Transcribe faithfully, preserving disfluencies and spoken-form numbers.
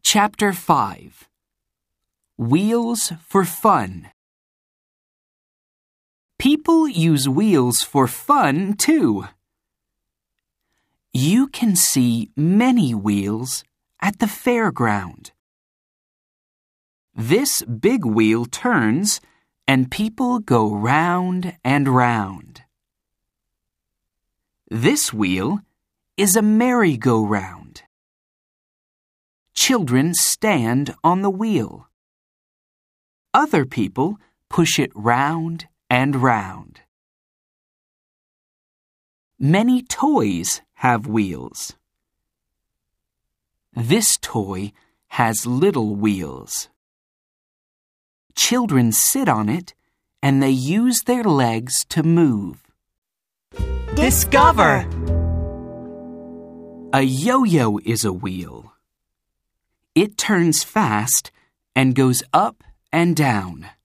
Chapter five. Wheels for Fun. People use wheels for fun, too. You can see many wheels at the fairground. This big wheel turns and people go round and round. This wheel is a merry-go-round. Children stand on the wheel. Other people push it round and round. Many toys have wheels. This toy has little wheels. Children sit on it and they use their legs to move. Discover! A yo-yo is a wheel. It turns fast and goes up and down.